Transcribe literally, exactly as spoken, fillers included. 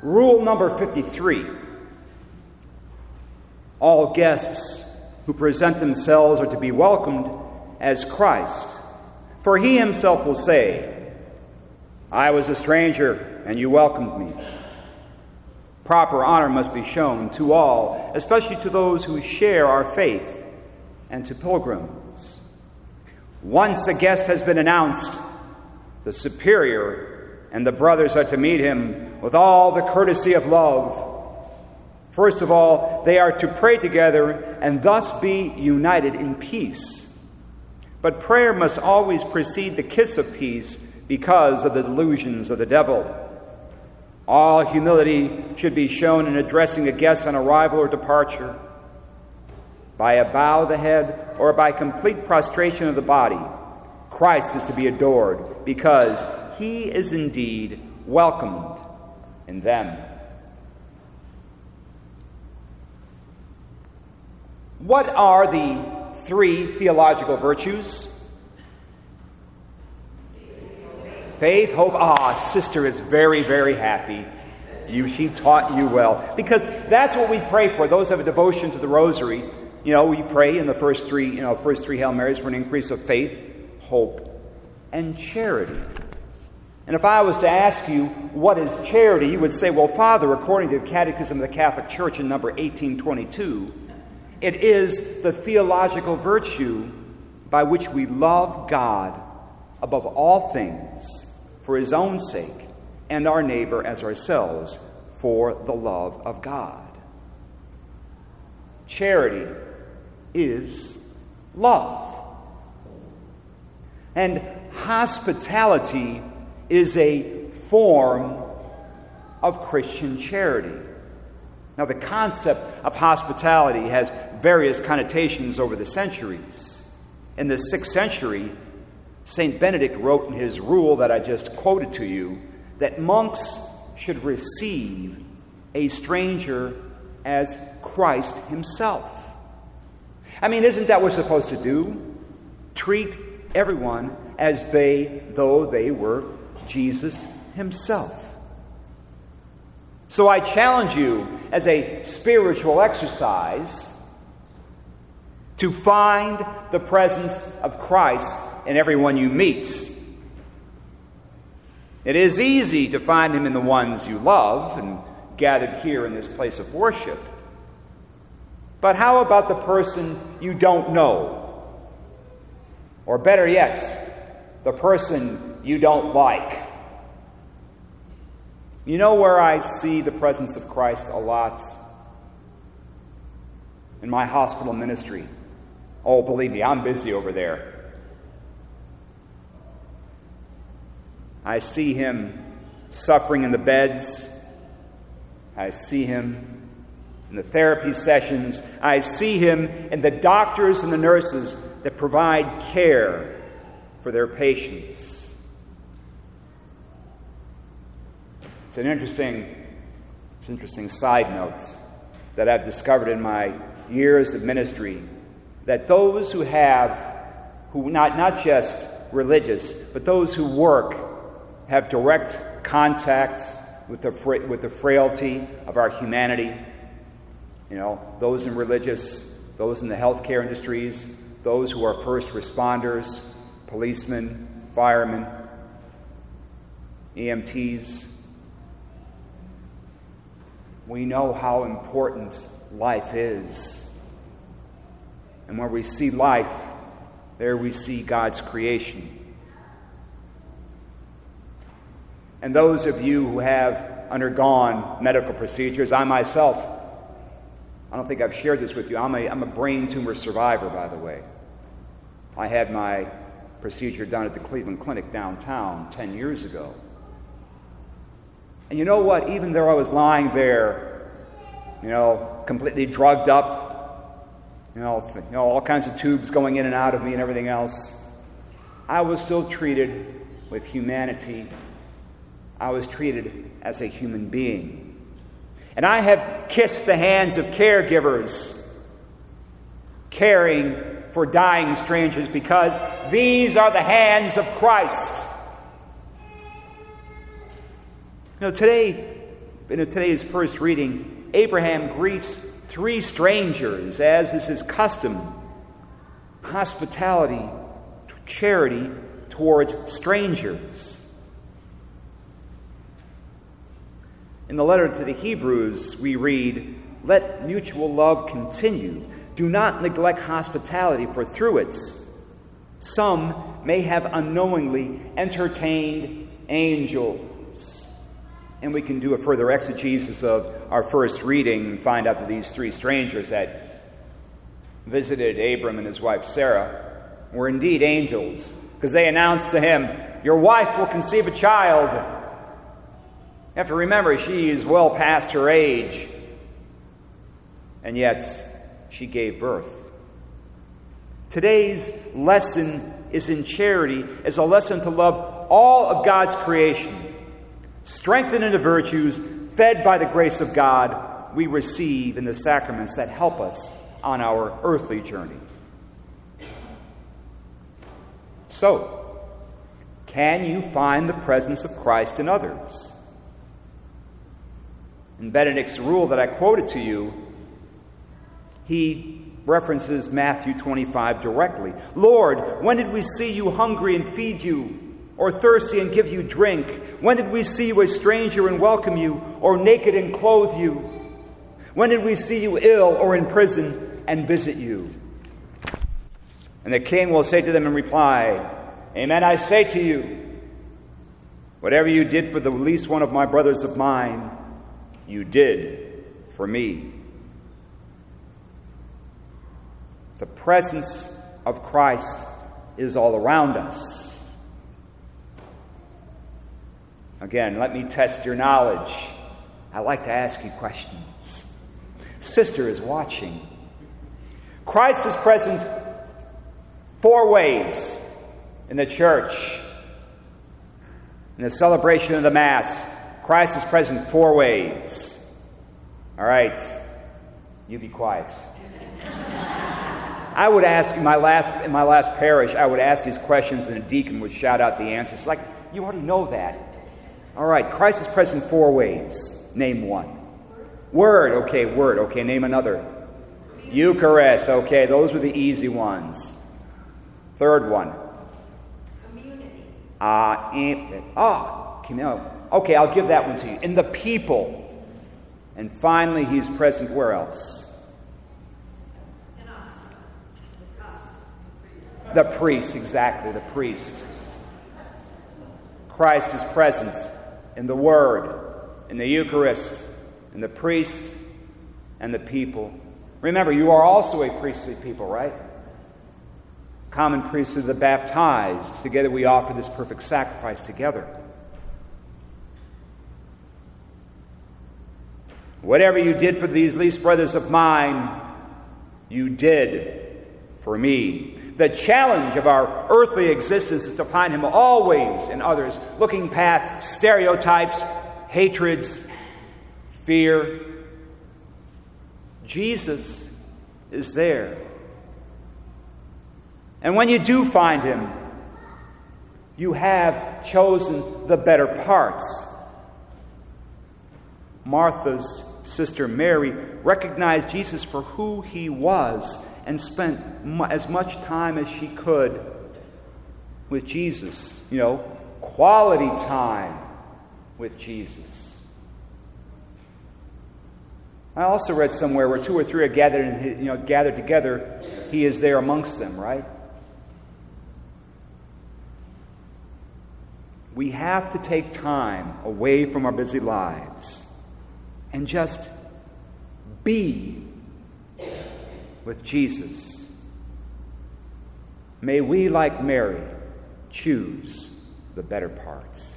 Rule number fifty-three. All guests who present themselves are to be welcomed as Christ. For he himself will say, I was a stranger, and you welcomed me. Proper honor must be shown to all, especially to those who share our faith, and to pilgrims. Once a guest has been announced, the superior and the brothers are to meet him with all the courtesy of love. First of all, they are to pray together and thus be united in peace. But prayer must always precede the kiss of peace because of the delusions of the devil. All humility should be shown in addressing a guest on arrival or departure. By a bow of the head or by complete prostration of the body, Christ is to be adored because he is indeed welcomed in them. What are the three theological virtues? Faith, hope. Ah, sister is very, very happy. You, she taught you well. Because that's what we pray for. Those who have a devotion to the rosary, you know, we pray in the first three, you know, first three Hail Marys for an increase of faith, hope, and charity. And if I was to ask you, what is charity? You would say, well, Father, according to the Catechism of the Catholic Church in number eighteen twenty-two, it is the theological virtue by which we love God above all things for his own sake, and our neighbor as ourselves for the love of God. Charity is love. And hospitality is a form of Christian charity. Now, the concept of hospitality has various connotations over the centuries. In the sixth century, Saint Benedict wrote in his rule that I just quoted to you that monks should receive a stranger as Christ himself. I mean, isn't that what we're supposed to do? Treat everyone as they, though they were Jesus himself. So I challenge you as a spiritual exercise to find the presence of Christ in everyone you meet. It is easy to find him in the ones you love and gathered here in this place of worship. But how about the person you don't know? Or better yet, the person you don't like? You know where I see the presence of Christ a lot? In my hospital ministry. Oh, believe me, I'm busy over there. I see him suffering in the beds. I see him in the therapy sessions. I see him in the doctors and the nurses that provide care for their patients. It's an interesting, it's an interesting side note that I've discovered in my years of ministry, that those who have, who not, not just religious, but those who work, have direct contact with the with the frailty of our humanity. You know, those in religious, those in the healthcare industries, those who are first responders, policemen, firemen, E M Ts. We know how important life is. And where we see life, there we see God's creation. And those of you who have undergone medical procedures, I myself, I don't think I've shared this with you, I'm a, I'm a brain tumor survivor, by the way. I had my procedure done at the Cleveland Clinic downtown ten years ago. And you know what? Even though I was lying there, you know, completely drugged up, you know, you know, all kinds of tubes going in and out of me and everything else, I was still treated with humanity. I was treated as a human being. And I have kissed the hands of caregivers, caring for dying strangers, because these are the hands of Christ. You know, today, In today's first reading, Abraham greets three strangers, as is his custom. Hospitality, charity towards strangers. In the letter to the Hebrews, we read, "Let mutual love continue. Do not neglect hospitality, for through it some may have unknowingly entertained angels." And we can do a further exegesis of our first reading and find out that these three strangers that visited Abram and his wife Sarah were indeed angels, because they announced to him, "Your wife will conceive a child." You have to remember, she is well past her age, and yet she gave birth. Today's lesson is in charity, as a lesson to love all of God's creation, strengthened in the virtues, fed by the grace of God we receive in the sacraments that help us on our earthly journey. So, can you find the presence of Christ in others? In Benedict's rule that I quoted to you, he references Matthew twenty-five directly. "Lord, when did we see you hungry and feed you, or thirsty and give you drink? When did we see you a stranger and welcome you, or naked and clothe you? When did we see you ill or in prison and visit you?" And the king will say to them in reply, "Amen, I say to you, whatever you did for the least one of my brothers of mine, you did for me." The presence of Christ is all around us. Again, let me test your knowledge. I like to ask you questions. Sister is watching. Christ is present four ways in the church. In the celebration of the Mass, Christ is present four ways. All right, you be quiet. I would ask in my last in my last parish, I would ask these questions, and a deacon would shout out the answers. Like, you already know that. All right, Christ is present four ways. Name one. Word. Okay, word. Okay, name another. Eucharist. Okay, those were the easy ones. Third one. Community. Uh, in, oh, community. Okay, I'll give that one to you. In the people. And finally, he's present where else? In us. Us. The priest, exactly, the priest. Christ is present in the Word, in the Eucharist, in the priest, and the people. Remember, you are also a priestly people, right? Common priesthood of the baptized. Together we offer this perfect sacrifice together. Whatever you did for these least brothers of mine, you did for me. The challenge of our earthly existence is to find Him always in others, looking past stereotypes, hatreds, fear. Jesus is there. And when you do find Him, you have chosen the better parts. Martha's sister Mary recognized Jesus for who He was and spent mu- as much time as she could with Jesus. You know, quality time with Jesus. I also read somewhere where two or three are gathered, in his, you know, gathered together, He is there amongst them, right? We have to take time away from our busy lives and just be with Jesus. May we, like Mary, choose the better parts.